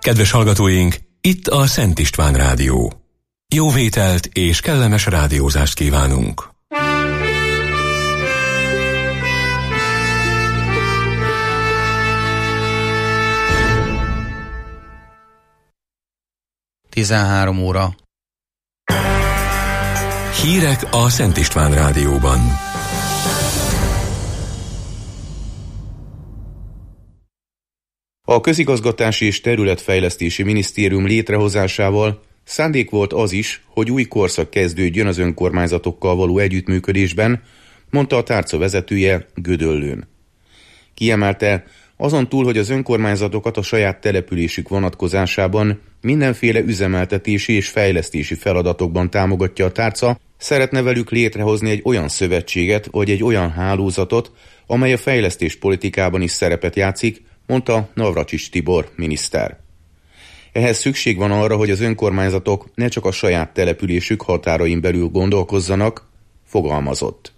Kedves hallgatóink, itt a Szent István Rádió. Jó vételt és kellemes rádiózást kívánunk! (13:00) Hírek a Szent István Rádióban. A Közigazgatási és Területfejlesztési Minisztérium létrehozásával szándék volt az is, hogy új korszak kezdődjön az önkormányzatokkal való együttműködésben, mondta a tárca vezetője Gödöllőn. Kiemelte, azon túl, hogy az önkormányzatokat a saját településük vonatkozásában mindenféle üzemeltetési és fejlesztési feladatokban támogatja a tárca, szeretne velük létrehozni egy olyan szövetséget vagy egy olyan hálózatot, amely a fejlesztés politikában is szerepet játszik, mondta Navracsics Tibor miniszter. Ehhez szükség van arra, hogy az önkormányzatok ne csak a saját településük határain belül gondolkozzanak, fogalmazott.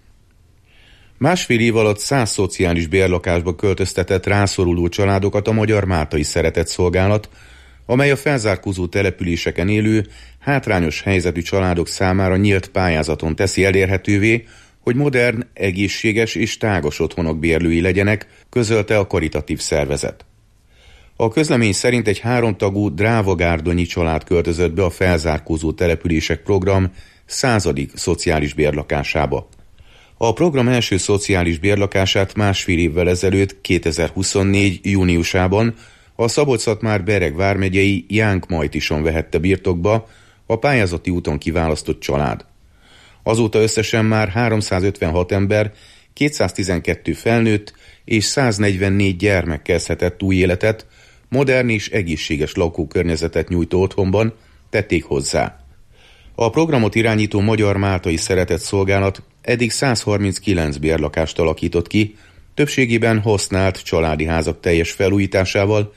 Másfél év alatt 100 szociális bérlakásba költöztetett rászoruló családokat a Magyar Máltai Szeretetszolgálat, amely a felzárkózó településeken élő, hátrányos helyzetű családok számára nyílt pályázaton teszi elérhetővé, hogy modern, egészséges és tágos otthonok bérlői legyenek, közölte a karitatív szervezet. A közlemény szerint egy 3 tagú drávagárdonyi család költözött be a felzárkózó települések program 100. szociális bérlakásába. A program első szociális bérlakását másfél évvel ezelőtt, 2024. júniusában a Szabolcs-Szatmár-Bereg vármegyei Jánkmajtison vehette birtokba a pályázati úton kiválasztott család. Azóta összesen már 356 ember, 212 felnőtt és 144 gyermek kezdhetett új életet, modern és egészséges lakókörnyezetet nyújtó otthonban, tették hozzá. A programot irányító Magyar Máltai Szeretetszolgálat eddig 139 bérlakást alakított ki, többségében használt családi házak teljes felújításával,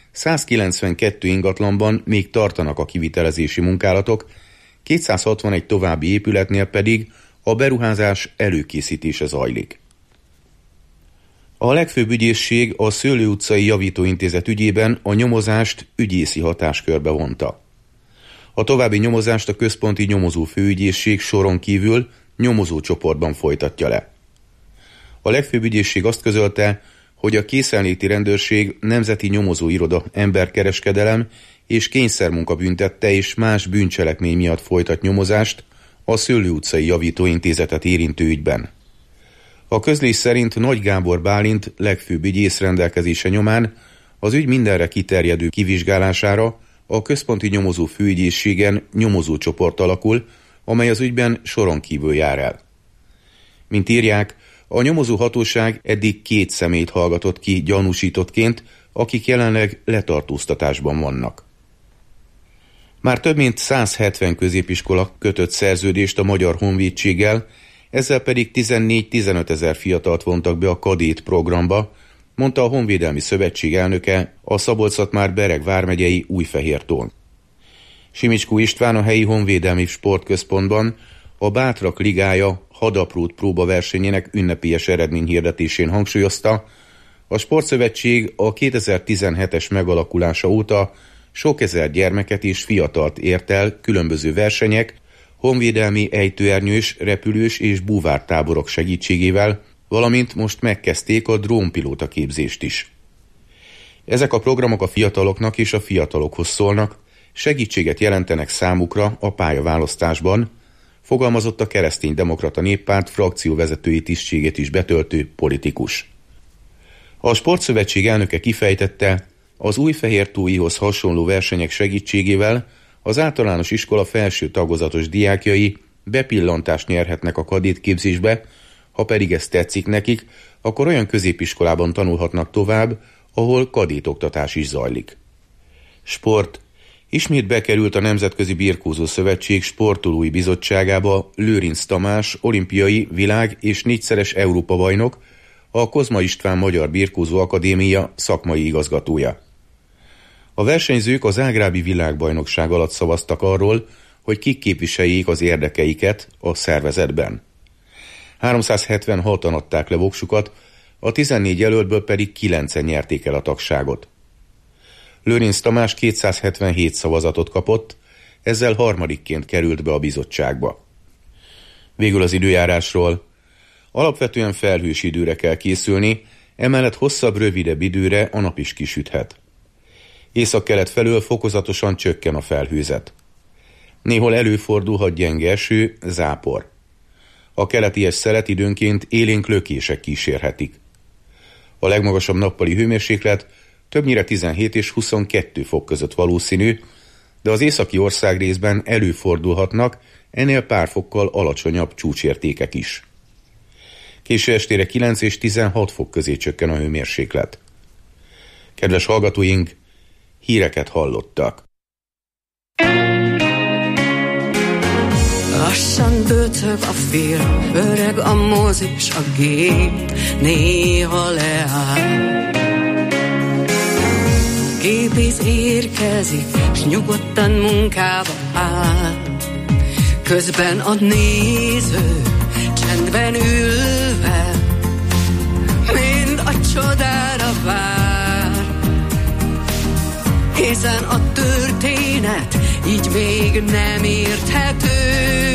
192 ingatlanban még tartanak a kivitelezési munkálatok, 261 további épületnél pedig a beruházás előkészítése zajlik. A legfőbb ügyészség a Szőlő utcai javítóintézet ügyében a nyomozást ügyészi hatáskörbe vonta. A további nyomozást a központi nyomozó főügyészség soron kívül nyomozó csoportban folytatja le. A legfőbb ügyészség azt közölte, hogy a készenléti rendőrség nemzeti nyomozóiroda emberkereskedelem és kényszermunka büntette és más bűncselekmény miatt folytat nyomozást a Szőlő utcai javítóintézetet érintő ügyben. A közlés szerint Nagy Gábor Bálint legfőbb ügyész rendelkezése nyomán az ügy mindenre kiterjedő kivizsgálására a központi nyomozó főügyészségen nyomozócsoport alakul, amely az ügyben soron kívül jár el. Mint írják, a nyomozó hatóság eddig 2 személyt hallgatott ki gyanúsítottként, akik jelenleg letartóztatásban vannak. Már több mint 170 középiskola kötött szerződést a Magyar Honvédséggel, ezzel pedig 14-15 ezer fiatalt vontak be a kadét programba, mondta a Honvédelmi Szövetség elnöke a Szabolcs-Szatmár-Bereg vármegyei Újfehértón. Simicskó István a helyi honvédelmi sportközpontban a Bátrak Ligája hadaprót próbaversenyének ünnepélyes eredményhirdetésén hangsúlyozta, a Sportszövetség a 2017-es megalakulása óta sok ezer gyermeket és fiatalt ért el különböző versenyek, honvédelmi ejtőernyős, repülős és búvártáborok segítségével, valamint most megkezdték a drónpilóta képzést is. Ezek a programok a fiataloknak és a fiatalokhoz szólnak, segítséget jelentenek számukra a pályaválasztásban, fogalmazott a Kereszténydemokrata Néppárt frakcióvezetői tisztségét is betöltő politikus. A Sportszövetség elnöke kifejtette, az Újfehértóihoz hasonló versenyek segítségével az általános iskola felső tagozatos diákjai bepillantást nyerhetnek a kadétképzésbe, ha pedig ez tetszik nekik, akkor olyan középiskolában tanulhatnak tovább, ahol kadétoktatás is zajlik. Sport. Ismét bekerült a Nemzetközi Birkózó Szövetség sportolói bizottságába Lőrinc Tamás, olimpiai, világ- és 4-szeres Európa-bajnok, a Kozma István Magyar Birkózó Akadémia szakmai igazgatója. A versenyzők a zágrábi világbajnokság alatt szavaztak arról, hogy kik képviseljék az érdekeiket a szervezetben. 376-an adták le voksukat, a 14 jelöltből pedig 9-en nyerték el a tagságot. Lőrinc Tamás 277 szavazatot kapott, ezzel harmadikként került be a bizottságba. Végül az időjárásról. Alapvetően felhős időre kell készülni, emellett hosszabb, rövidebb időre a nap is kisüthet. Északkelet felől fokozatosan csökken a felhőzet. Néhol előfordulhat gyenge eső, zápor. A keleties szelet időnként élénk lökések kísérhetik. A legmagasabb nappali hőmérséklet többnyire 17 és 22 fok között valószínű, de az északi országrészben előfordulhatnak ennél pár fokkal alacsonyabb csúcsértékek is. Késő estére 9 és 16 fok közé csökken a hőmérséklet. Kedves hallgatóink, híreket hallottak. Lassan döcög a film, öreg a mozi s a gép, néha leáll. Gépész érkezik, s nyugodtan munkába áll. Közben a néző csendben ülve mind a csodára vár. Hiszen a történet így még nem érthető,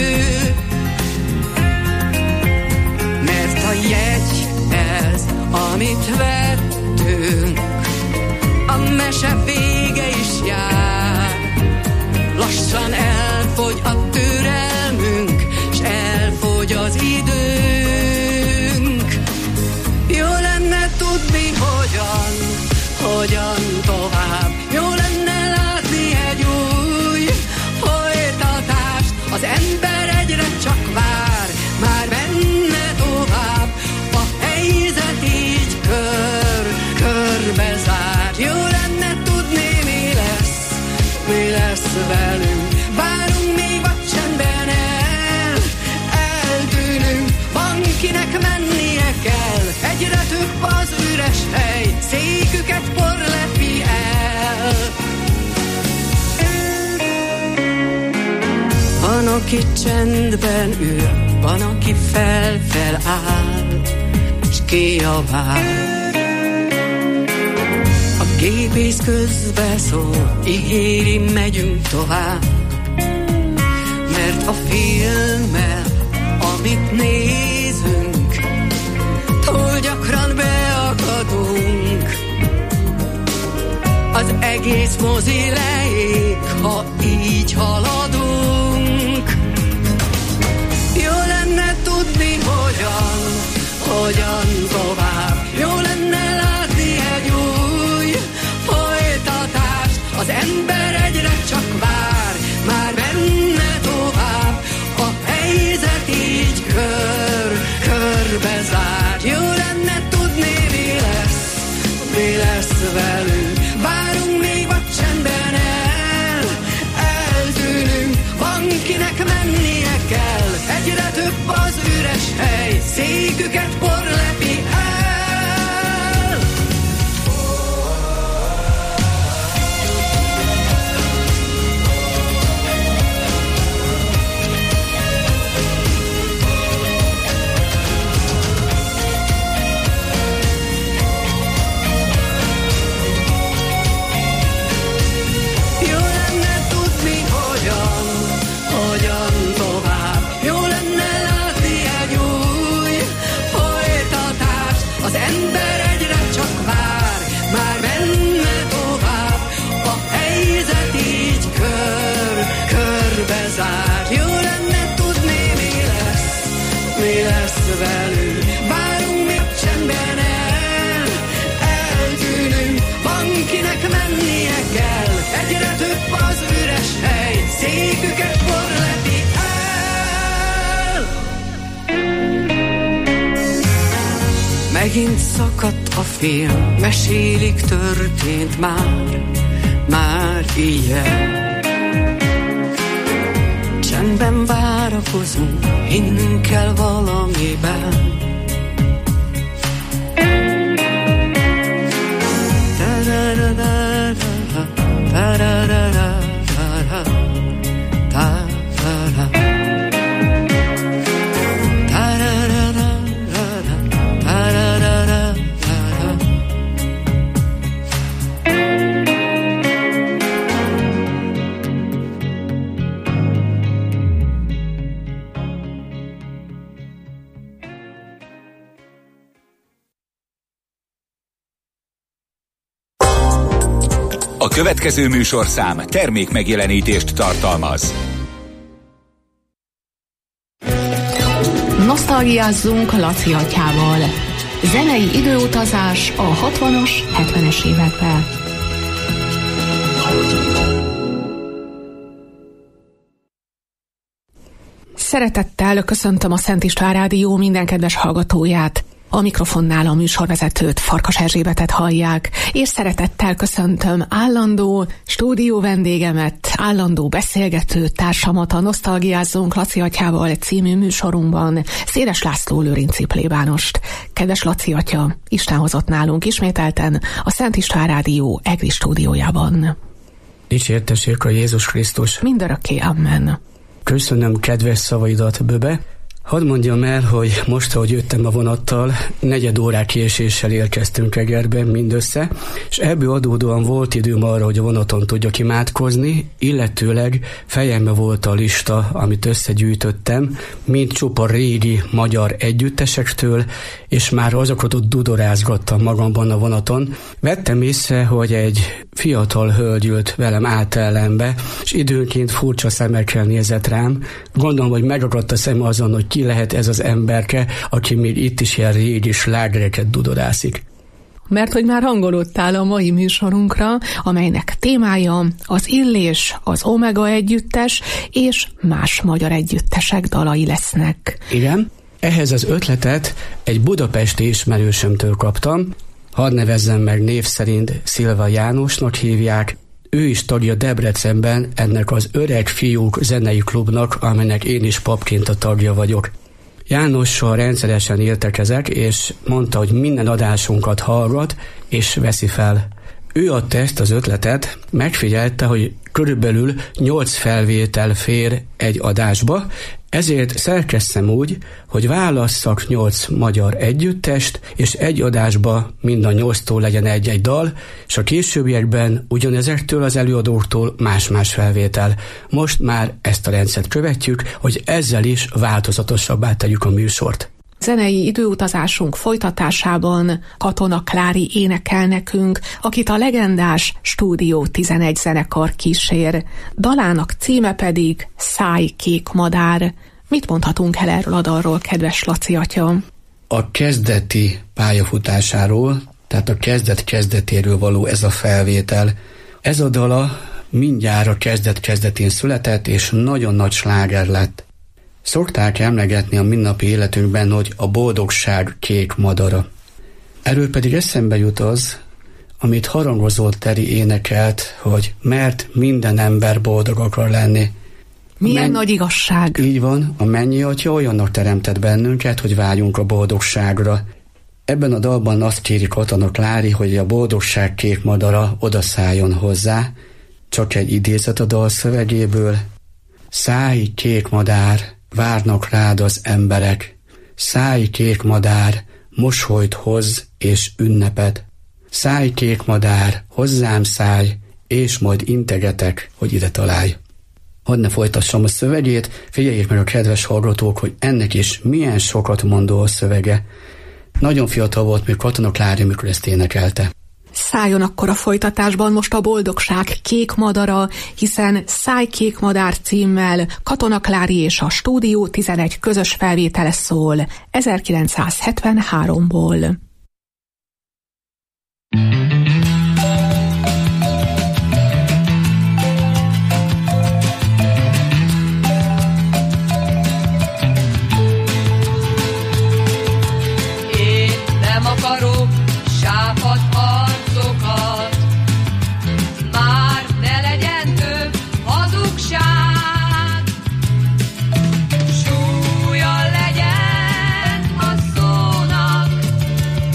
mert a jegy ez, amit vettünk, a mese vége is jár. Lassan elfogy a türelmünk, s elfogy az időnk. Jó lenne tudni, hogyan tovább. Jó lenne látni egy új folytatást. Az ember egyre csak vár, már benne tovább. A helyzet így körbe zár. Jó lenne tudni, mi lesz velünk. Várunk még vagy csendben eltűnünk. Van kinek mennie kell, egyre több az üres hely, széküket porlepi el. Van, aki csendben ül, van, aki feláll, s kiabál. A gépész közbeszól, ígéri, megyünk tovább, mert a filmmel, amit nézünk, túl gyakran beakadunk. Az egész mozi leég, ha így haladunk. Jó lenne tudni, hogyan tovább. Jó lenne látni egy új folytatást. Az ember egyre csak vár, már benne tovább. A helyzet így körbe zár. Jó lenne tudni, mi lesz velünk. Várunk még vagy csendben eltűnünk. Van kinek mennie kell, egyre több az üres hely, széküket porlepi el. Velünk. Várunk még csendben eltűnünk. Van kinek mennie kell, egyre több az üres hely, széküket porlepi el. Megint szakadt a film, mesélik, történt már ilyen. Csendben várakozunk, hinnünk kell valamiben. A következő műsorszám termék megjelenítést tartalmaz. Nosztalgiázzunk Laci atyával. Zenei időutazás a 60-as, 70-es évekbe. Szeretettel köszöntöm a Szent István Rádió minden kedves hallgatóját. A mikrofonnál a műsorvezetőt, Farkas Erzsébetet hallják, és szeretettel köszöntöm állandó stúdió vendégemet, állandó beszélgető társamat a Nosztalgiázzunk Laci atyával című műsorunkban, Széles László lőrinci plébánost. Kedves Laci atya, Isten hozott nálunk ismételten a Szent István Rádió EGRI stúdiójában. Dicsértessék a Jézus Krisztus. Mindörökké, amen. Köszönöm kedves szavaidat, Böbe. Hadd mondjam el, hogy most, ahogy jöttem a vonattal, 4 órák késéssel érkeztünk Egerbe mindössze, és ebből adódóan volt időm arra, hogy a vonaton tudjak imádkozni, illetőleg fejembe volt a lista, amit összegyűjtöttem, mind csupa régi magyar együttesektől, és már azokat ott dudorázgattam magamban a vonaton. Vettem észre, hogy egy fiatal hölgy ült velem átellenbe, és időnként furcsa szemekkel nézett rám. Gondolom, hogy megakadt a szem azon, hogy ki lehet ez az emberke, aki még itt is ilyen régi slágereket dudorászik. Mert hogy már hangolódtál a mai műsorunkra, amelynek témája az Illés, az Omega együttes és más magyar együttesek dalai lesznek. Igen, ehhez az ötletet egy budapesti ismerősömtől kaptam. Hadd nevezzem meg név szerint, Szilva Jánosnak hívják. Ő is tagja Debrecenben ennek az Öreg Fiúk zenei klubnak, amelynek én is papként a tagja vagyok. Jánossal rendszeresen értekezek, és mondta, hogy minden adásunkat hallgat, és veszi fel. Ő adta ezt az ötletet, megfigyelte, hogy körülbelül 8 felvétel fér egy adásba, ezért szerkesszem úgy, hogy válasszak 8 magyar együttest, és egy adásba mind a 8-tól legyen egy-egy dal, és a későbbiekben ugyanezektől az előadóktól más-más felvétel. Most már ezt a rendszert követjük, hogy ezzel is változatosabbá tegyük a műsort. Zenei időutazásunk folytatásában Katona Klári énekel nekünk, akit a legendás Stúdió 11 zenekar kísér. Dalának címe pedig Száj kék madár. Mit mondhatunk el erről a dalról, kedves Laci atya? A kezdeti pályafutásáról, tehát a kezdetéről való ez a felvétel. Ez a dala mindjárt a kezdetén született, és nagyon nagy sláger lett. Szokták emlegetni a mindennapi életünkben, hogy a boldogság kék madara. Erről pedig eszembe jut az, amit Harangozó Teri énekelt, hogy mert minden ember boldog akar lenni. Milyen nagy igazság. Így van, a mennyi atya olyannak teremtett bennünket, hogy vágyunk a boldogságra. Ebben a dalban azt kéri Katona Klári, hogy a boldogság kék madara odaszálljon hozzá, csak egy idézet a dal szövegéből. Száj kék madár, várnak rád az emberek, száj kék madár, mosolyt hozz és ünneped. Száj kék madár, hozzám szállj, és majd integetek, hogy ide találj. Hadd ne folytassam a szövegét, figyeljék meg a kedves hallgatók, hogy ennek is milyen sokat mondó a szövege. Nagyon fiatal volt még Katona Klári, mikor ezt énekelte. Szálljon akkor a folytatásban most a boldogság kék madara, hiszen Száj kék madár címmel Katona Klári és a Stúdió 11 közös felvétele szól 1973-ból. Én nem akarok sápadt arcokat, már ne legyen több hazugság. Súlya legyen a szónak,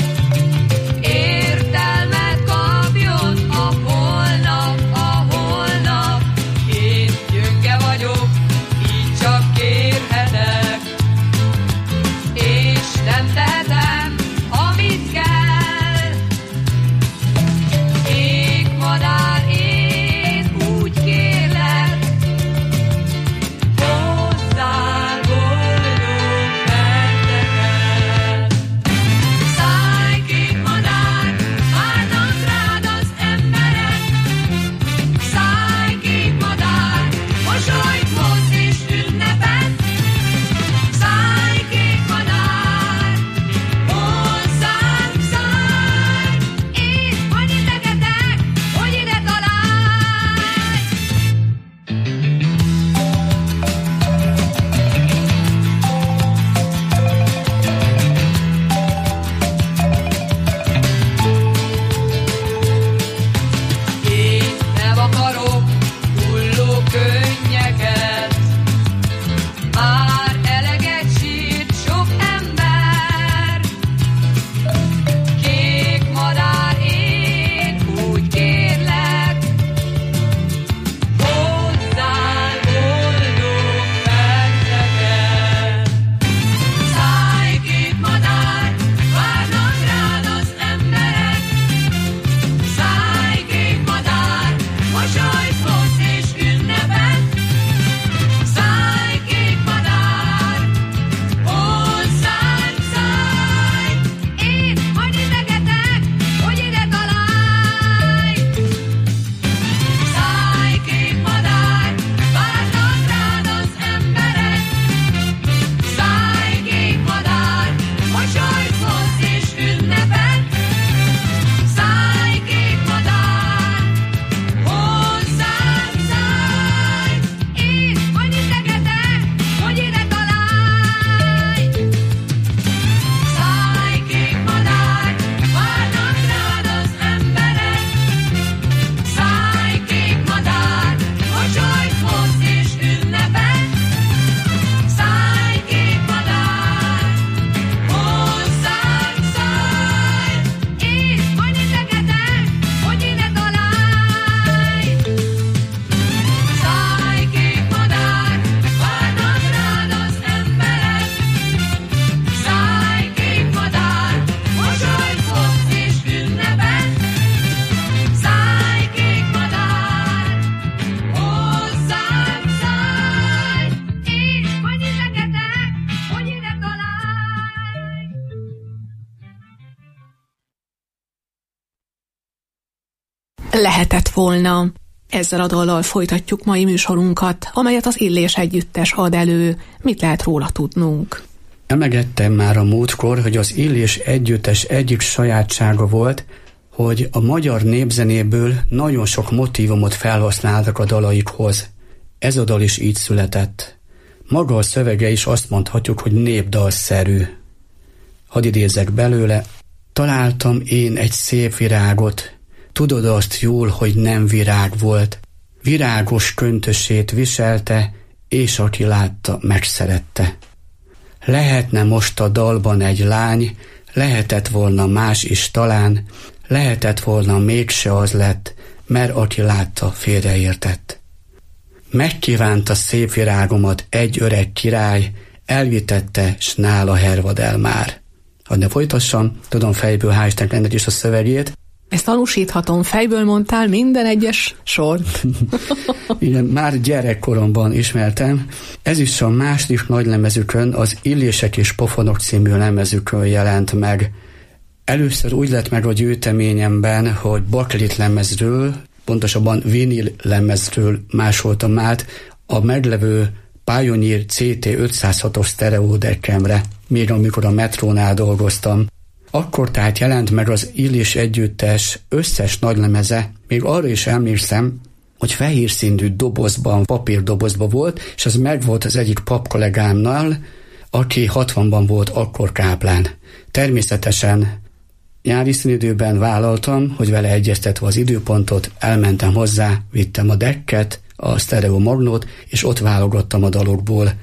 Lehetett volna. Ezzel a dallal folytatjuk mai műsorunkat, amelyet az Illés Együttes ad elő. Mit lehet róla tudnunk? Emlegettem már a múltkor, hogy az Illés Együttes egyik sajátsága volt, hogy a magyar népzenéből nagyon sok motívumot felhasználtak a dalaikhoz. Ez a dal is így született. Maga a szövege is azt mondhatjuk, hogy népdalszerű. Hadd idézek belőle. Találtam én egy szép virágot, tudod azt jól, hogy nem virág volt. Virágos köntösét viselte, és aki látta, megszerette. Lehetne most a dalban egy lány, lehetett volna más is talán, lehetett volna mégse az lett, mert aki látta, félreértett. Megkívánta szép virágomat egy öreg király, elvitette, s nála hervad el már. Hadd ne folytassam, tudom fejből, hál' Istennek ennek is a szövegét. Ezt tanúsíthatom, fejből mondtál minden egyes sort. Igen, már gyerekkoromban ismertem. Ez is a második nagylemezükön, az Illések és Pofonok című lemezükön jelent meg. Először úgy lett meg a gyűjteményemben, hogy baklit lemezről, pontosabban vinil lemezről másoltam át a meglevő Pioneer CT 506-os sztereódekkemre, még amikor a Metrónál dolgoztam. Akkor tehát jelent meg az Illés Együttes összes nagylemeze, még arra is emlékszem, hogy fehér színű dobozban, papírdobozban volt, és az megvolt az egyik papkollégámnál, aki 60-ban volt akkor káplán. Természetesen nyári szünidőben vállaltam, hogy vele egyeztetve az időpontot, elmentem hozzá, vittem a dekket, a sztereó magnót, és ott válogattam a dalokból.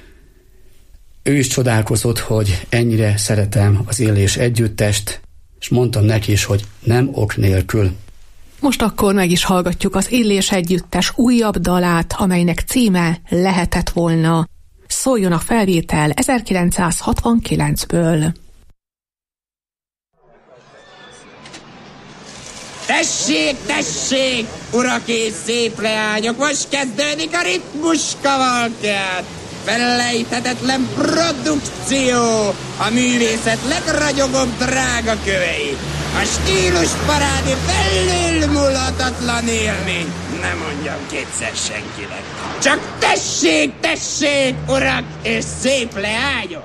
Ő is csodálkozott, hogy ennyire szeretem az Illés Együttest, és mondtam neki is, hogy nem ok nélkül. Most akkor meg is hallgatjuk az Illés Együttes újabb dalát, amelynek címe Lehetett volna. Szóljon a felvétel 1969-ből. Tessék, tessék, urak és szép leányok, most kezdődik a ritmus kavalkád. Felejthetetlen produkció, a művészet legragyogóbb drága kövei. A stílus parádi felülmúlhatatlan élmény, nem mondjam kétszer senkinek. Csak tessék, tessék, urak és szép leányok!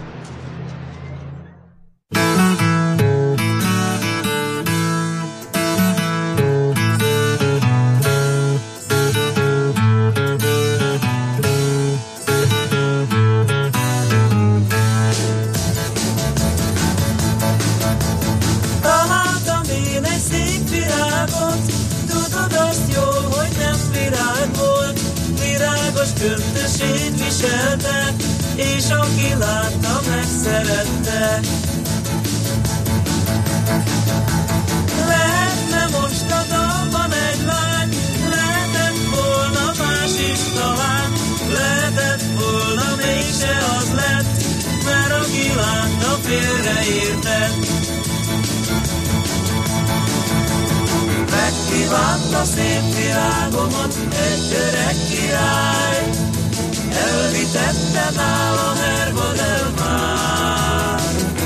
Köntösét viselte, és aki látta, megszerette. Lehetne most a dalban egy lány, lehetett volna más is talán, lehetett volna mégse az lett, mert aki látta, félreértett. Megkívánta szép virágomat egy öreg király, elvitette nála hervad el már.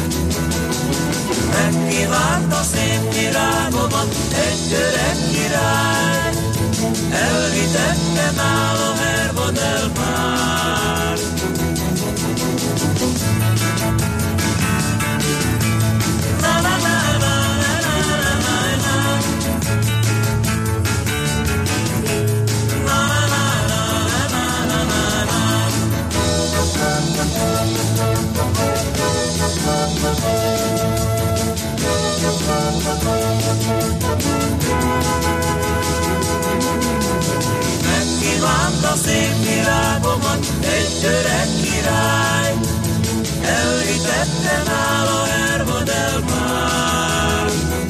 Megkívánta szép virágomat egy öreg király, elvitette nála hervad el már. Na na na na. Megkívánta szép virágomat egy öreg király, elvitette nála hervad el már.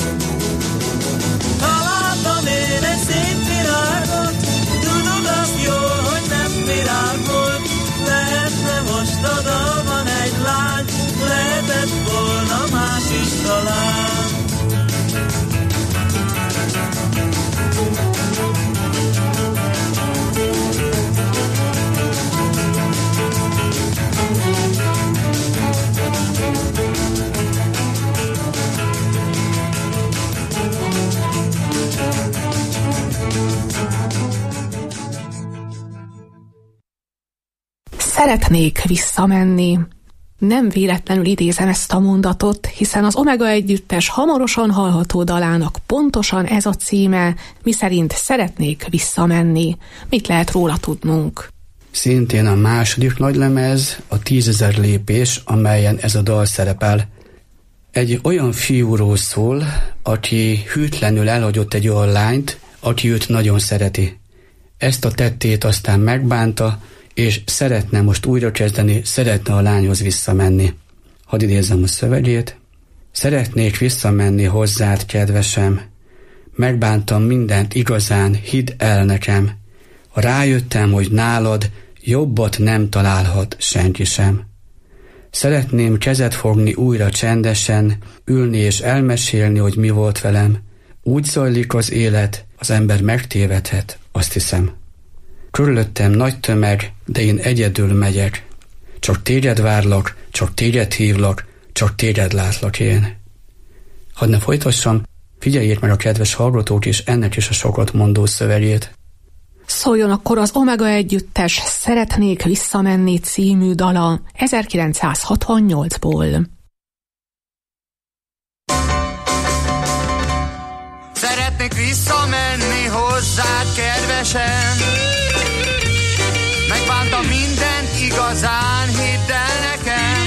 Találtam én egy szép virágot, tudod azt jól, hogy nem virág volt. Lehetne most a dalban egy lány, lehetett volna más is talán. Szeretnék visszamenni. Nem véletlenül idézem ezt a mondatot, hiszen az Omega együttes hamarosan hallható dalának pontosan ez a címe, miszerint szeretnék visszamenni. Mit lehet róla tudnunk? Szintén a második nagylemez, a 10 000 lépés, amelyen ez a dal szerepel. Egy olyan fiúról szól, aki hűtlenül elhagyott egy olyan lányt, aki őt nagyon szereti. Ezt a tettét aztán megbánta, és szeretne most újra kezdeni, szeretne a lányhoz visszamenni. Hadd idézzem a szövegét. Szeretnék visszamenni hozzád, kedvesem. Megbántam mindent igazán, hidd el nekem. Rájöttem, hogy nálad jobbat nem találhat senki sem. Szeretném kezed fogni újra csendesen, ülni és elmesélni, hogy mi volt velem. Úgy zajlik az élet, az ember megtévedhet, azt hiszem. Körülöttem nagy tömeg, de én egyedül megyek. Csak téged várlak, csak téged hívlak, csak téged látlak én. Hadd ne folytassam, figyeljék meg a kedves hallgatók is ennek is a sokat mondó szövegét. Szóljon akkor az Omega együttes Szeretnék visszamenni című dala 1968-ból. Szeretnék visszamenni hozzád, kedvesem. Megbántam mindent igazán, hidd el nekem.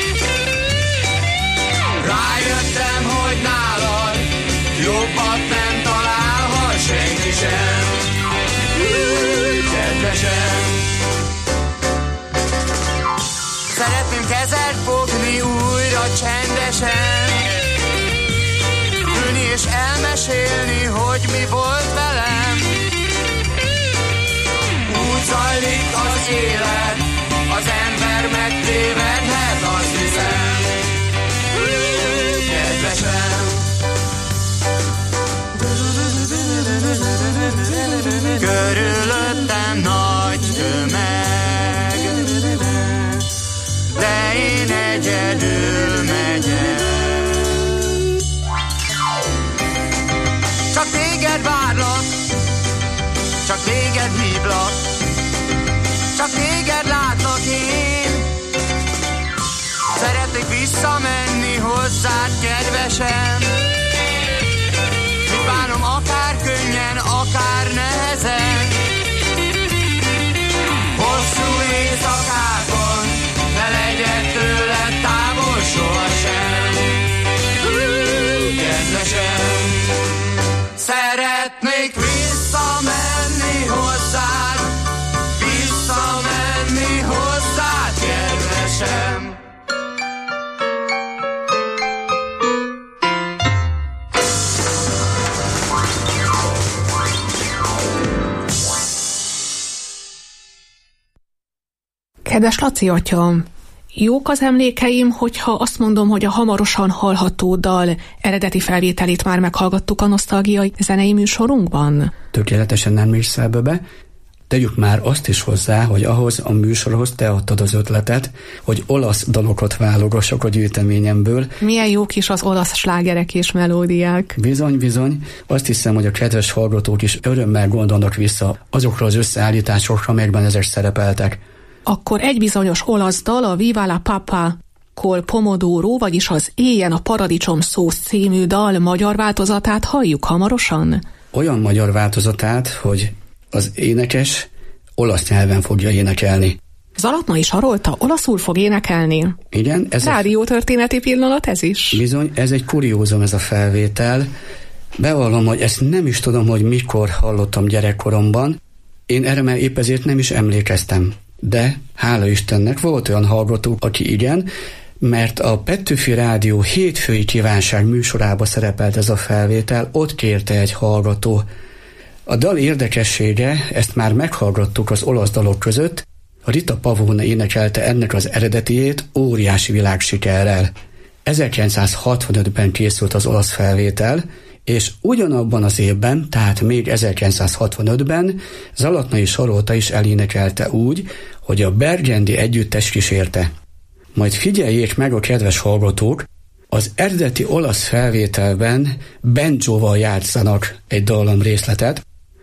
Rájöttem, hogy nálad jobbat nem találhat senki sem. Kedvesem. Szeretném kezed fogni újra csendesen, ülni és elmesélni, hogy mi volt velem. Úgy zajlik az élet, az ember megtévedhet, azt hiszem. Kedvesem. Körülöttem nagy tömeg, de én egyedül megyek. Csak téged várlak, csak téged hívlak, csak téged látlak én. Szeretnék visszamenni hozzád, kedvesem. Mit bánom akár könnyen, akár nehezen. Hosszú éjszakákon ne legyek tőled távol sohasem. Kedvesem. Szeretnék visszamenni hozzád, visszamenni hozzád, kedvesem. Kedves Laci atyám, jók az emlékeim, hogyha azt mondom, hogy a hamarosan hallható dal eredeti felvételét már meghallgattuk a nosztalgiai zenei műsorunkban? Tökéletesen nem írsz be. Tegyük már azt is hozzá, hogy ahhoz a műsorhoz te adtad az ötletet, hogy olasz dalokat válogassak a gyűjteményemből. Milyen jók is az olasz slágerek és melódiák. Bizony. Azt hiszem, hogy a kedves hallgatók is örömmel gondolnak vissza azokra az összeállításokra, amelyekben ezek szerepeltek. Akkor egy bizonyos olasz dal, a Viva la Papa col Pomodoro, vagyis az Éljen a paradicsom szósz című dal magyar változatát halljuk hamarosan? Olyan magyar változatát, hogy az énekes olasz nyelven fogja énekelni. Zalatnai Sarolta olaszul fog énekelni? Igen. Ez rádiótörténeti pillanat ez is? Bizony, ez egy kuriózum ez a felvétel. Bevallom, hogy ezt nem is tudom, hogy mikor hallottam gyerekkoromban. Én erre már épp ezért nem is emlékeztem. De hála Istennek volt olyan hallgató, aki igen, mert a Petőfi Rádió hétfői kívánság műsorába szerepelt ez a felvétel, ott kérte egy hallgató. A dal érdekessége, ezt már meghallgattuk az olasz dalok között, a Rita Pavone énekelte ennek az eredetiét óriási világsikerrel. 1965-ben készült az olasz felvétel, és ugyanabban az évben, tehát még 1965-ben Zalatnai Sarolta is elénekelte úgy, hogy a Bergendi együttes kísérte. Majd figyeljék meg a kedves hallgatók, az eredeti olasz felvételben banjóval játszanak egy dallam részletet,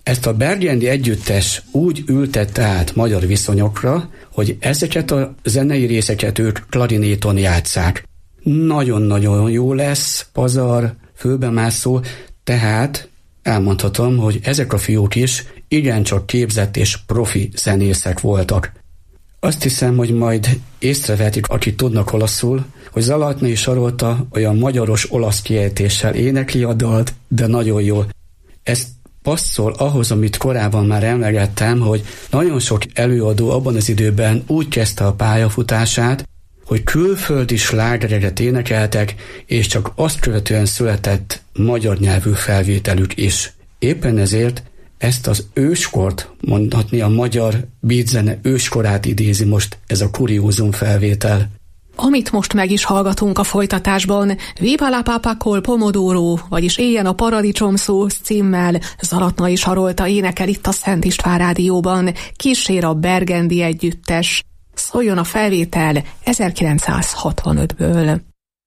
Ezt a Burgundy együttes úgy ültette át magyar viszonyokra, hogy ezeket a zenei részeket ők klarinéton játsszák. Nagyon-nagyon jó lesz, pazar, fölbemászó, tehát elmondhatom, hogy ezek a fiúk is igencsak képzett és profi zenészek voltak. Azt hiszem, hogy majd észrevetik, akik tudnak olaszul, hogy Zalatnai Sarolta olyan magyaros-olasz kiejtéssel énekli a dalt, de nagyon jól. Ez passzol ahhoz, amit korábban már emlegettem, hogy nagyon sok előadó abban az időben úgy kezdte a pályafutását, hogy külföldi slágereket énekeltek, és csak azt követően született magyar nyelvű felvételük is. Éppen ezért ezt az őskort, mondhatni a magyar beatzene őskorát idézi most ez a kuriózum felvétel. Amit most meg is hallgatunk a folytatásban, Viva la Papa col Pomodoro, vagyis Éljen a paradicsom szósz címmel Zalatnai Sarolta énekel itt a Szent István Rádióban, kísér a Burgundy együttes. Szóljon a felvétel 1965-ből.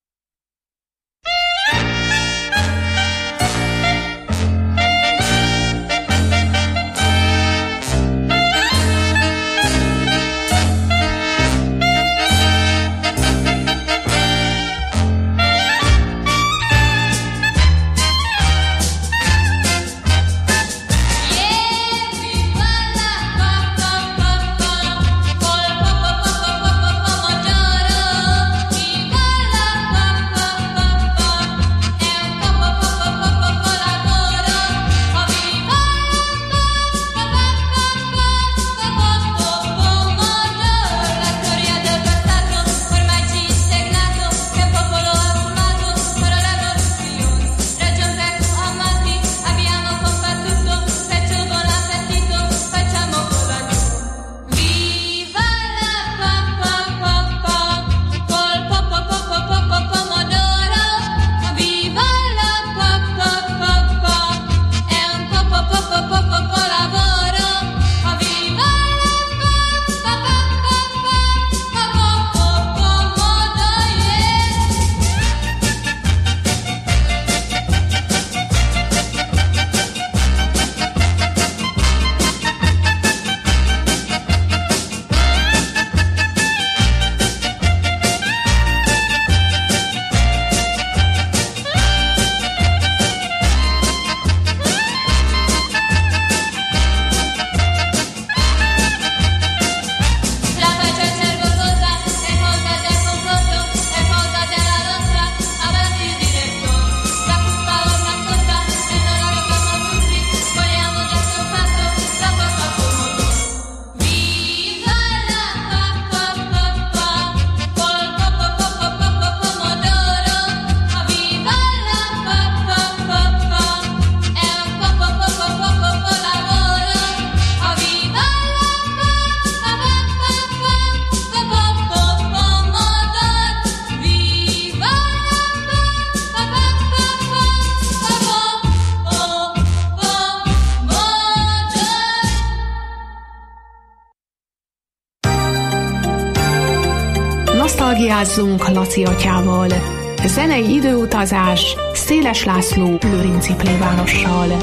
Nosztalgiázzunk Laci atyával. Zenei időutazás Széles László Lőrinci plébánossal.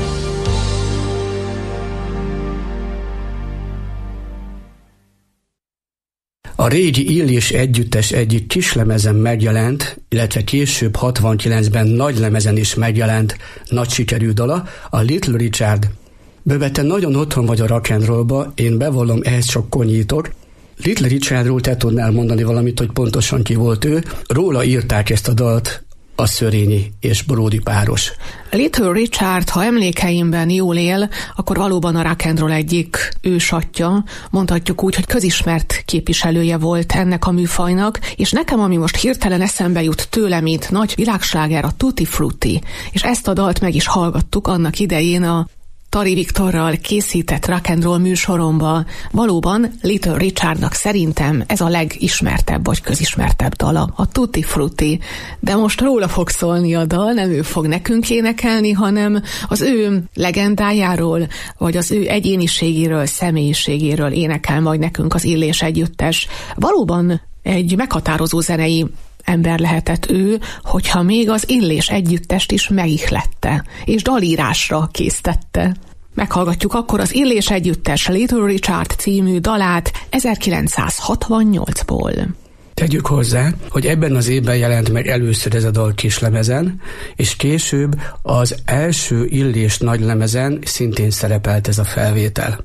A régi Illés együttes egyik kislemezen megjelent, illetve később 69-ben nagylemezen is megjelent nagy sikerű dala, a Little Richard. Bőven te nagyon otthon vagy a rock and rollba, én bevallom, ehhez csak konyítok. Little Richardról te tudnál mondani valamit, hogy pontosan ki volt ő. Róla írták ezt a dalt a Szörényi és Bródi páros. Little Richard, ha emlékeimben jól él, akkor valóban a rock and roll egyik ősatja, mondhatjuk úgy, hogy közismert képviselője volt ennek a műfajnak, és nekem, ami most hirtelen eszembe jut tőle, mint nagy világsláger, a Tutti Frutti, és ezt a dalt meg is hallgattuk annak idején a Tari Viktorral készített rock and roll műsoromba. Valóban Little Richardnak szerintem ez a legismertebb vagy közismertebb dala, a Tutti Frutti. De most róla fog szólni a dal, nem ő fog nekünk énekelni, hanem az ő legendájáról, vagy az ő egyéniségéről, személyiségéről énekel majd nekünk az Illés együttes. Valóban egy meghatározó zenei ember lehetett ő, hogyha még az Illés együttest is megihlette, és dalírásra késztette. Meghallgatjuk akkor az Illés együttes Little Richard című dalát 1968-ból. Tegyük hozzá, hogy ebben az évben jelent meg először ez a dal kislemezen, és később az első Illés nagylemezen szintén szerepelt ez a felvétel.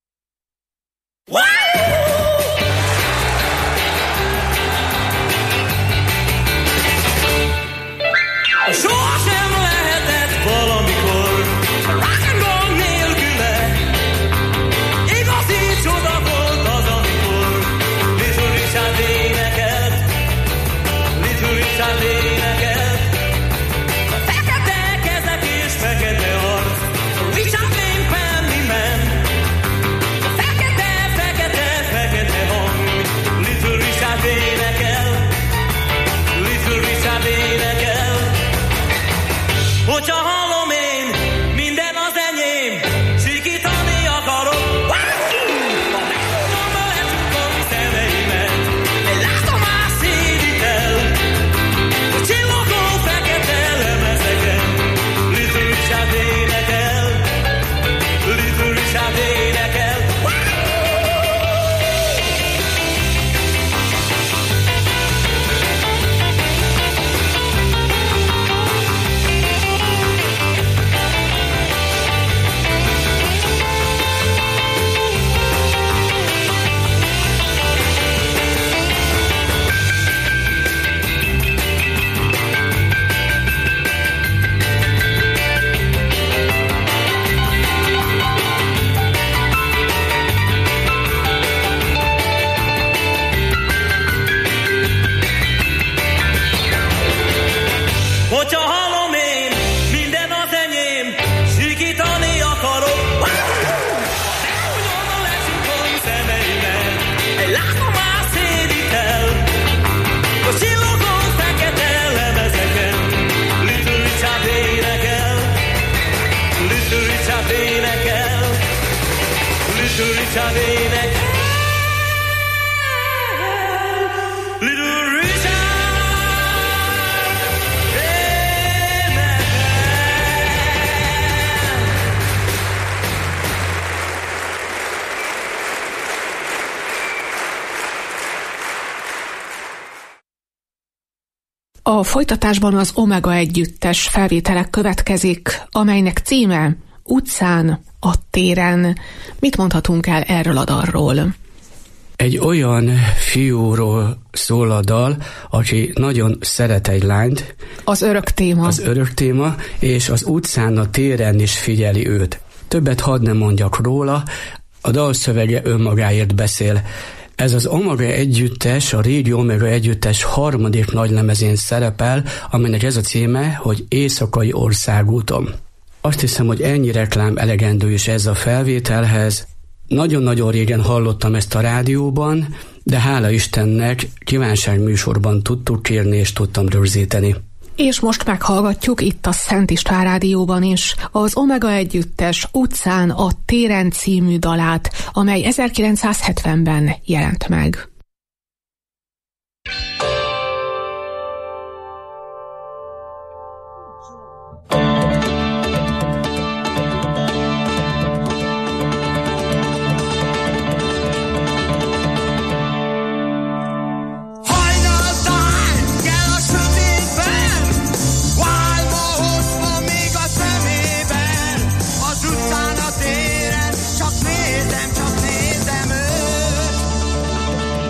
Sohasem lehetett valamikor rock and roll nélküle. Igazi csoda volt az, amikor Little Richard énekelt, Little Richard énekelt. Fekete kezek és fekete arc, Richard Lane Penny Man. Fekete, fekete, fekete hang, Little Richard énekel, Little Richard énekel. Hogyha hallom én, minden az enyém, sikítani akarok. Ha megmondom, lecsukom szemeimet, egy látomás szédít el, a csillogó fekete lemezeken. Little Richard énekel, Little Richard énekel. Hogyha hallom én, minden az enyém, sikítani akarok. Megmondom, lecsukom szemeimet, egy látomás szédít el, a csillogó fekete lemezeken. Little Richard énekel, Little Richard énekel, Little Richard énekel. Little Richard. A folytatásban az Omega együttes felvételek következik, amelynek címe Utcán, a téren. Mit mondhatunk el erről a dalról? Egy olyan fiúról szól a dal, aki nagyon szeret egy lányt. Az örök téma. Az örök téma, és az utcán, a téren is figyeli őt. Többet hadd nem mondjak róla, a dalszövege önmagáért beszél. Ez az Omega együttes, a régi Omega együttes harmadik nagylemezén szerepel, amelynek ez a címe, hogy Éjszakai országúton. Azt hiszem, hogy ennyi reklám elegendő is ez a felvételhez. Nagyon-nagyon régen hallottam ezt a rádióban, de hála Istennek kívánságműsorban tudtuk kérni és tudtam rögzíteni. És most meghallgatjuk itt a Szent István Rádióban is az Omega együttes Utcán, a téren című dalát, amely 1970-ben jelent meg. Csak nézem őt.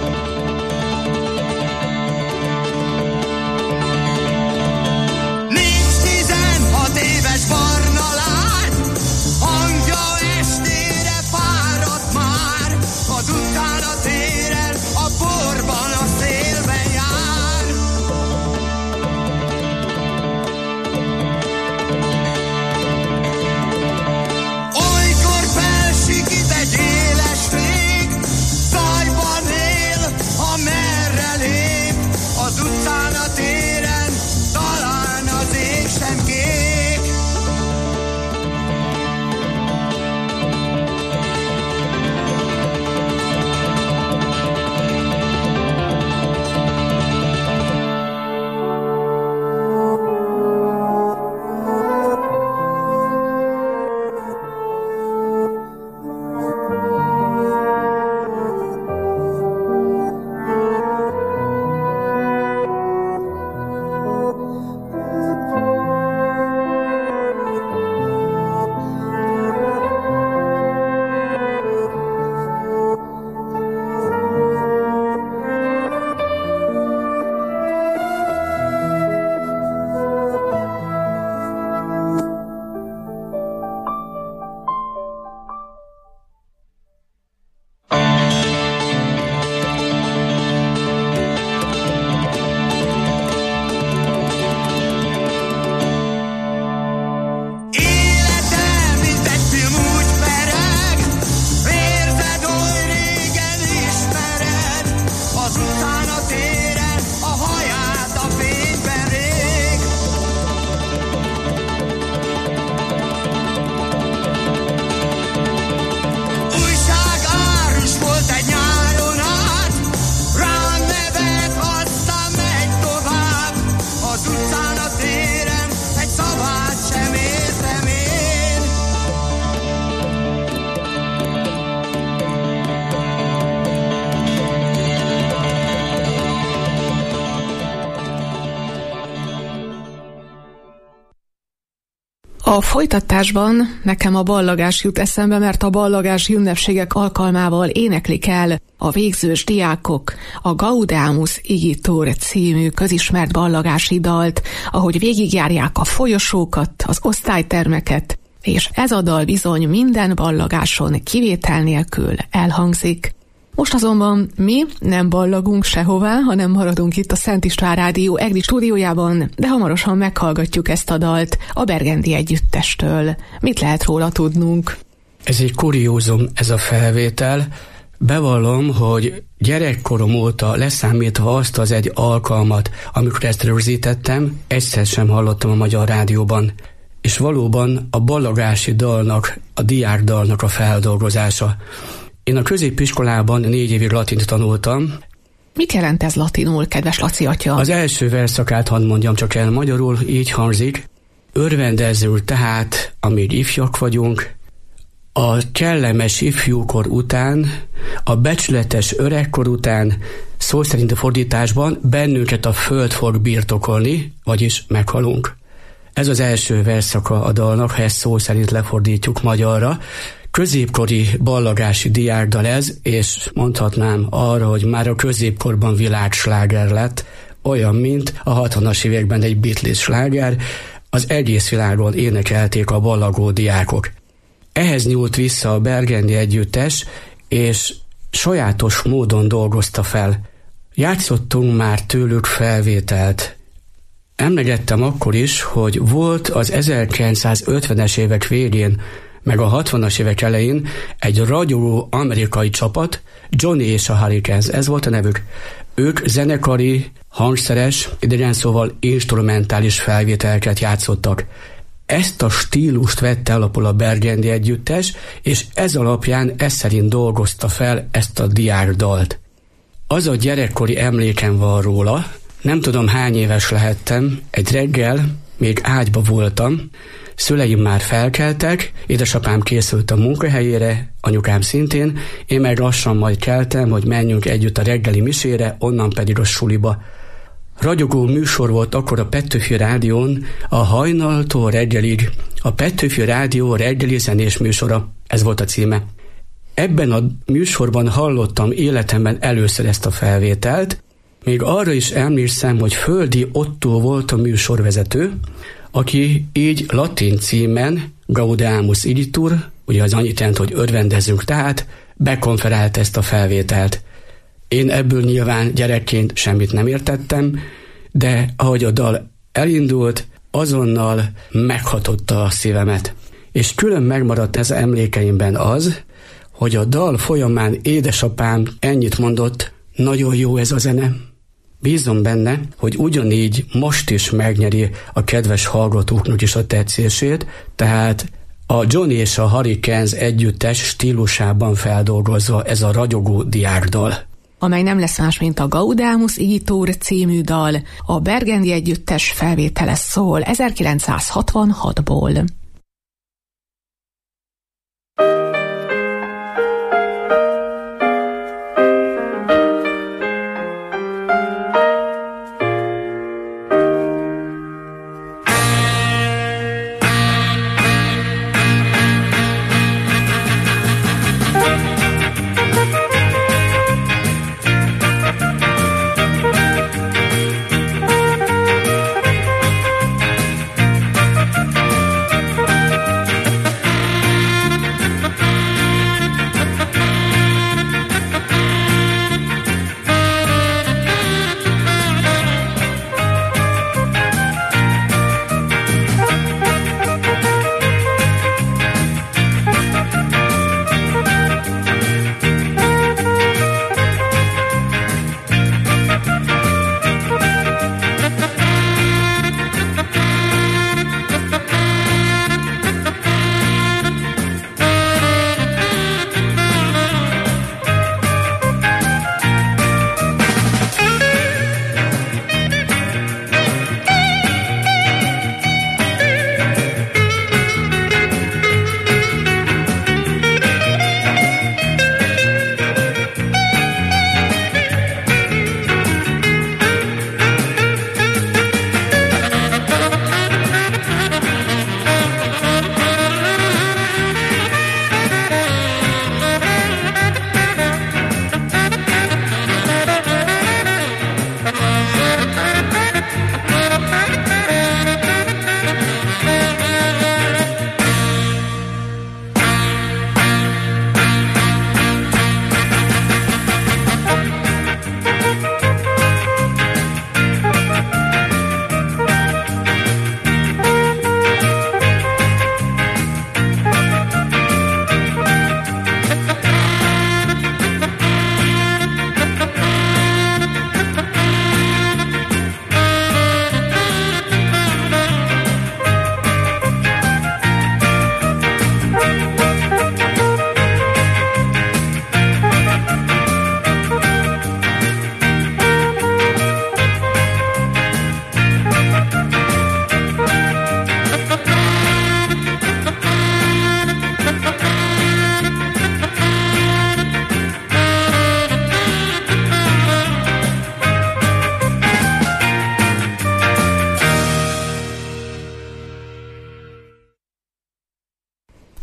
A folytatásban nekem a ballagás jut eszembe, mert a ballagási ünnepségek alkalmával éneklik el a végzős diákok a Gaudeamus Igitur című közismert ballagási dalt, ahogy végigjárják a folyosókat, az osztálytermeket, és ez a dal bizony minden ballagáson kivétel nélkül elhangzik. Most azonban mi nem ballagunk sehová, hanem maradunk itt a Szent István Rádió EGRI stúdiójában, de hamarosan meghallgatjuk ezt a dalt a Bergendi Együttestől. Mit lehet róla tudnunk? Ez egy kuriózum, ez a felvétel. Bevallom, hogy gyerekkorom óta, leszámítva azt az egy alkalmat, amikor ezt rögzítettem, egyszer sem hallottam a Magyar Rádióban. És valóban a ballagási dalnak, a diákdalnak a feldolgozása. Én a középiskolában 4 évig latint tanultam. Mit jelent ez latinul, kedves Laci atya? Az első verszakát hadd mondjam csak el magyarul, így hangzik. Örvendezzünk tehát, amíg ifjak vagyunk, a kellemes ifjúkor után, a becsületes öregkor után, szó szerint a fordításban bennünket a föld fog birtokolni, vagyis meghalunk. Ez az első verszaka a dalnak, ha ezt szó szerint lefordítjuk magyarra. Középkori ballagási diákdal ez, és mondhatnám arra, hogy már a középkorban világsláger lett, olyan, mint a 60-as években egy Beatles sláger, az egész világon énekelték a ballagó diákok. Ehhez nyúlt vissza a Bergendi Együttes, és sajátos módon dolgozta fel. Játszottunk már tőlük felvételt. Emlegettem akkor is, hogy volt az 1950-es évek végén, meg a 60-as évek elején egy ragyogó amerikai csapat, Johnny és a Hurricanes, ez volt a nevük. Ők zenekari, hangszeres, idegen szóval instrumentális felvételeket játszottak. Ezt a stílust vette alapul a Bergendi Együttes, és ez alapján ez szerint dolgozta fel ezt a diákdalt. Az a gyerekkori emlékem van róla, nem tudom hány éves lehettem, egy reggel még ágyba voltam, szüleim már felkeltek, édesapám készült a munkahelyére, anyukám szintén, én meg lassan majd keltem, hogy menjünk együtt a reggeli misére, onnan pedig a suliba. Ragyogó műsor volt akkor a Petőfi Rádión, a hajnaltól reggelig, a Petőfi Rádió reggeli zenés műsora, ez volt a címe. Ebben a műsorban hallottam életemben először ezt a felvételt, még arra is emlékszem, hogy Földi Ottó volt a műsorvezető, aki így latin címen, Gaudeamus Igitur, ugye az annyit jelent, hogy örvendezzünk, tehát bekonferált ezt a felvételt. Én ebből nyilván gyerekként semmit nem értettem, de ahogy a dal elindult, azonnal meghatotta a szívemet. És külön megmaradt ez emlékeimben az, hogy a dal folyamán édesapám ennyit mondott, nagyon jó ez a zene. Bízom benne, hogy ugyanígy most is megnyeri a kedves hallgatóknak is a tetszését, tehát a Johnny és a Hurricanes együttes stílusában feldolgozva ez a ragyogó diákdal. Amely nem lesz más, mint a Gaudeamus Igitur című dal, a Bergendi Együttes felvétele szól 1966-ból.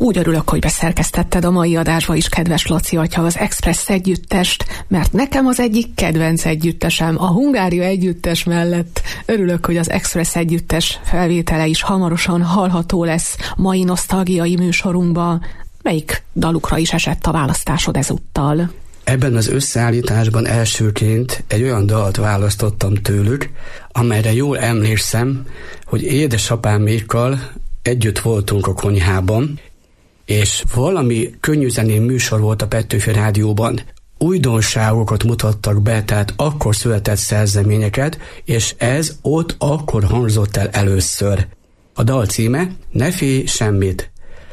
Úgy örülök, hogy beszerkesztetted a mai adásba is, kedves Laci atya, az Express együttest, mert nekem az egyik kedvenc együttesem, a Hungária együttes mellett. Örülök, hogy az Express együttes felvétele is hamarosan hallható lesz mai nosztalgiai műsorunkban. Melyik dalukra is esett a választásod ezúttal? Ebben az összeállításban elsőként egy olyan dalt választottam tőlük, amelyre jól emlékszem, hogy édesapámékkal együtt voltunk a konyhában, és valami könnyűzenén műsor volt a Petőfi Rádióban. Újdonságokat mutattak be, tehát akkor született szerzeményeket, és ez ott akkor hangzott el először. A dal címe Ne félj semmit.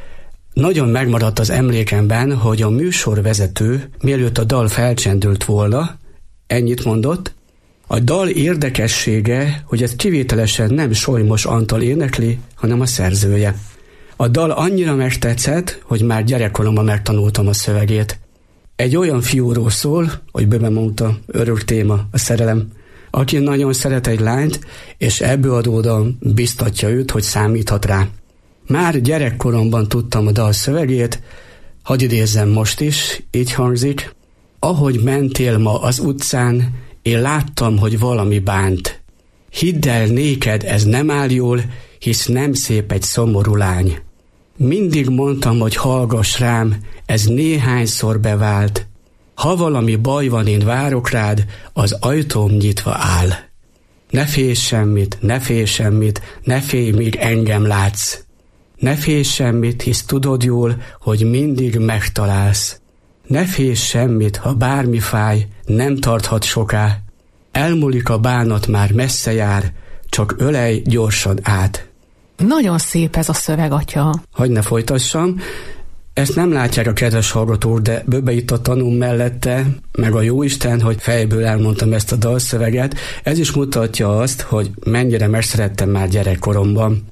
Nagyon megmaradt az emlékemben, hogy a műsorvezető, mielőtt a dal felcsendült volna, ennyit mondott: a dal érdekessége, hogy ez kivételesen nem Solymos Antal énekli, hanem a szerzője. A dal annyira megtetszett, hogy már gyerekkoromban megtanultam a szövegét. Egy olyan fiúról szól, hogy Böbe mondta, örök téma, a szerelem, aki nagyon szeret egy lányt, és ebből adódóan biztatja őt, hogy számíthat rá. Már gyerekkoromban tudtam a dal szövegét, hadd idézzem most is, így hangzik: ahogy mentél ma az utcán, én láttam, hogy valami bánt. Hidd el, néked ez nem áll jól, hisz nem szép egy szomorú lány. Mindig mondtam, hogy hallgass rám, ez néhányszor bevált. Ha valami baj van, én várok rád, az ajtóm nyitva áll. Ne félj semmit, ne félj semmit, ne félj, míg engem látsz. Ne félj semmit, hisz tudod jól, hogy mindig megtalálsz. Ne félj semmit, ha bármi fáj, nem tarthat soká. Elmúlik a bánat, már messze jár, csak ölej gyorsan át. Nagyon szép ez a szöveg, atya. Hagy ne folytassam. Ezt nem látják a kedves hallgatók, de Böbe itt a tanúm mellette, meg a jóisten, hogy fejből elmondtam ezt a dalszöveget. Ez is mutatja azt, hogy mennyire megszerettem már gyerekkoromban.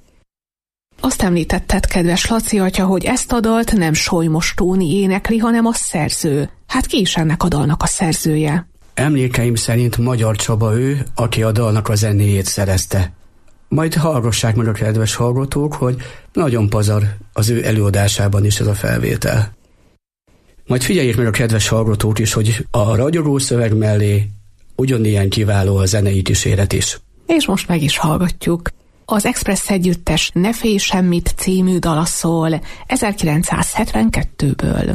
Azt említetted, kedves Laci atya, hogy ezt a dalt nem Solymos Tóni énekli, hanem a szerző. Hát ki is ennek a dalnak a szerzője? Emlékeim szerint Magyar Csaba ő, aki a dalnak a zenéjét szerezte. Majd hallgassák meg a kedves hallgatók, hogy nagyon pazar az ő előadásában is ez a felvétel. Majd figyeljék meg a kedves hallgatók is, hogy a ragyogó szöveg mellé ugyanilyen kiváló a zenei kíséret is. És most meg is hallgatjuk. Az Express együttes Ne félj semmit című dala szól 1972-ből.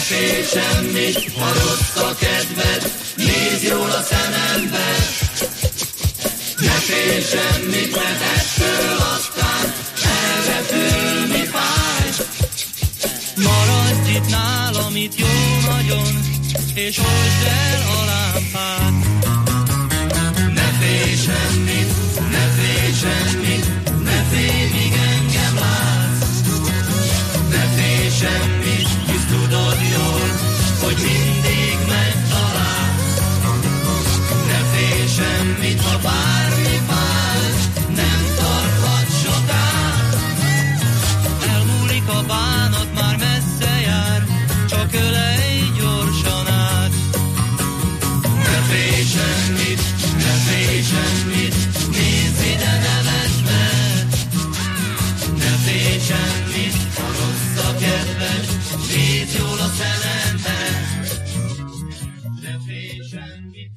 félj semmit, ha rossz a kedved, nézd jól a szemembe. Ne félj semmit, mert ettől aztán elrepülni fáj. Maradj itt nálam, itt jó nagyon, és oltsd el a lámpát. Ne félj semmit, ne félj semmit, ne félj, míg engem látsz. Ne félj semmit, hisz tudod jól, hogy mindig megtalálsz. Ne félj semmit, ha bármi fáj, nem tarthat sokáig. Elmúlik a bánat, már messze jár, csak ölej gyorsan át. Ne félj semmit, ne félj semmit, nézz ide, nevesd meg. Ne félj semmit, ha rossz a kedved, nézz jól a szemembe. Ne félj semmit,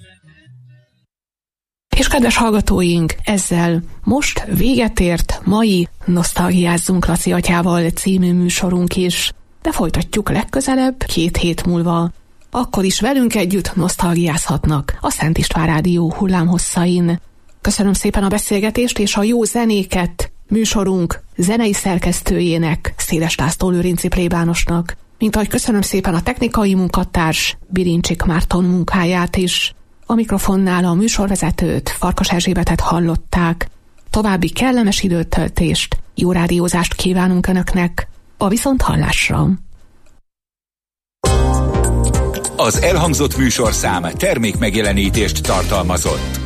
És kedves hallgatóink, ezzel most véget ért mai Nosztalgiázzunk Laci atyával című műsorunk is, de folytatjuk legközelebb 2 hét múlva. Akkor is velünk együtt nosztalgiázhatnak a Szent István Rádió hullámhosszain. Köszönöm szépen a beszélgetést és a jó zenéket műsorunk zenei szerkesztőjének, Széles László Lőrinci plébánosnak, mint ahogy köszönöm szépen a technikai munkatárs Birincsik Márton munkáját is. A mikrofonnál a műsorvezetőt, Farkas Erzsébetet hallották. További kellemes időtöltést, jó rádiózást kívánunk Önöknek. A viszonthallásra! Az elhangzott műsorszám termékmegjelenítést tartalmazott.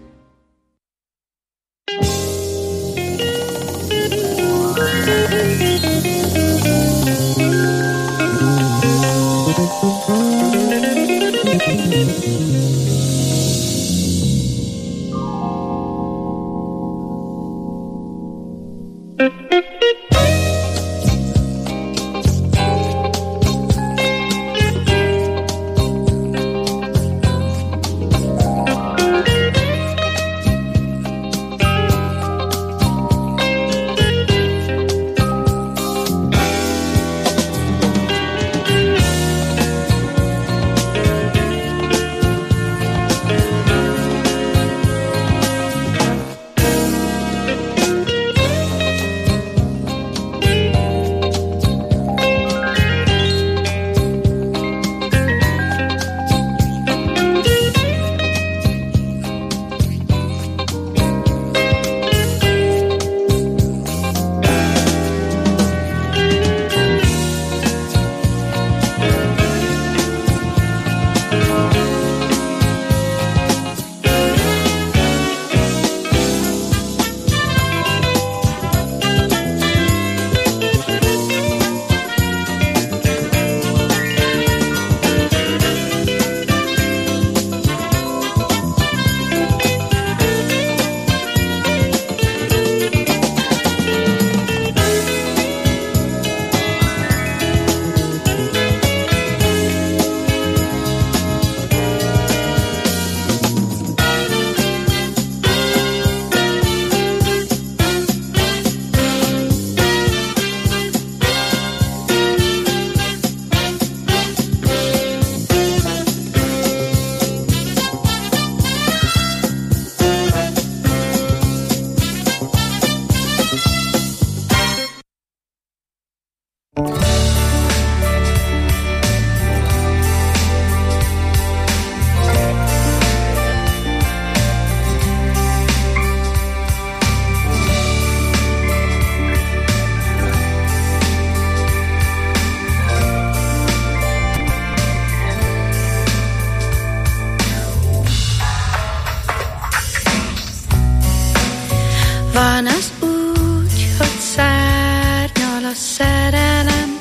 Van az úgy, hogy szárnyal a szerelem,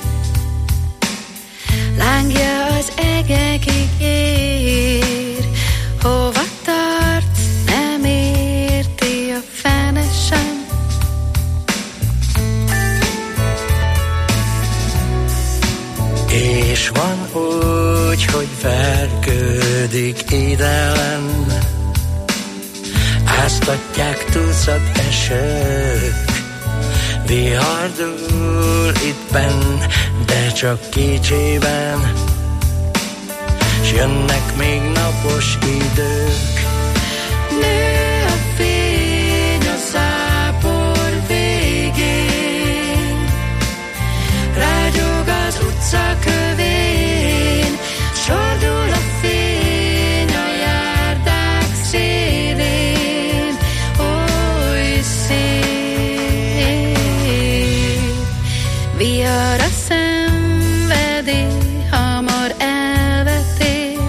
lángja az egekig ér, hova tart, nem érti a fene sem. És van úgy, hogy vergődik idelen, áztatják tucat esők, vihar dúl itt benn, de csak kicsiben. s jönnek még napos idők. Nő a fény a zápor végén, rágyog az utca kövén, sordul a fény a járdák szélén, oly szép. Vihar a szenvedély, hamar elvetél,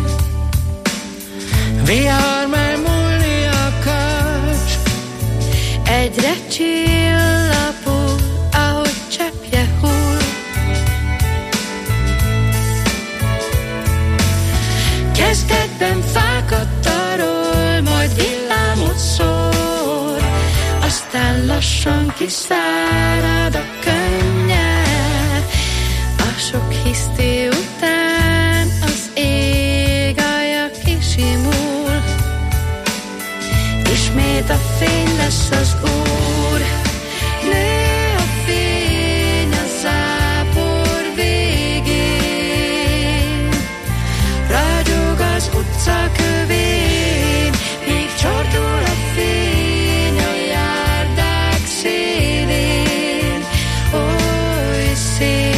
vihar már múlni akar, egyre csillapul, ahogy cseppje hull. Kezdetben fákat tarol, majd villámot szór, aztán lassan kiszárad a könnye. A sok hiszti után az ég alja kisimul, ismét a fény lesz az úr. Nő a fény a zápor végén, ragyog az utca kövén, míg csordul a fény a járdák szélén, oly szép.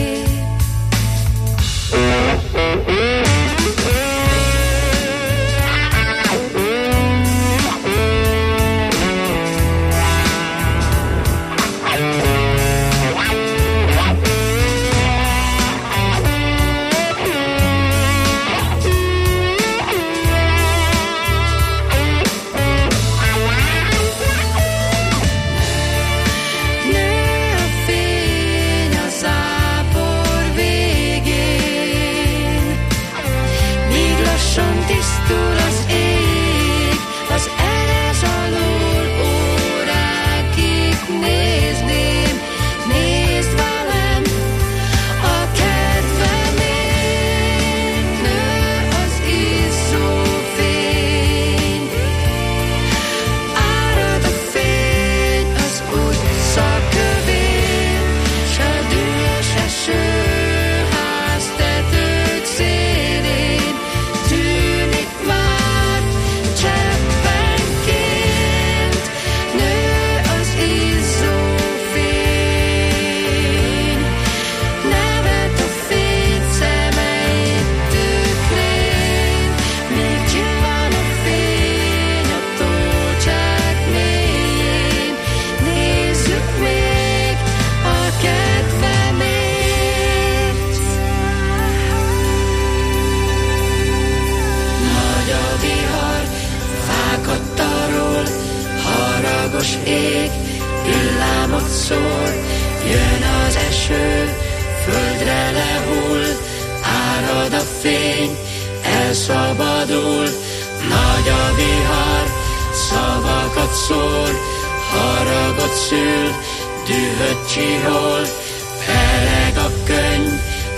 Tisztul az ég, az erez alól órákig nézném, nézd velem a kedvemért. Nő az izzó fény, árad a fény az utca kövén, s a dühös eső háztetők szélén tűnik már cseppenként. Nő az izzó fény, nevet a fény szemeit tükrén, míg csillan a fény a tócsák mélyén. Nézzük még a kedvemért. Nagy a vihar, fákat tarol, haragos ég, villámot szól, jön az eső, földre lehull, árad a fény, elszabadul. Nagy a vihar, szavakat szól, haragot szül, dühöt csihol,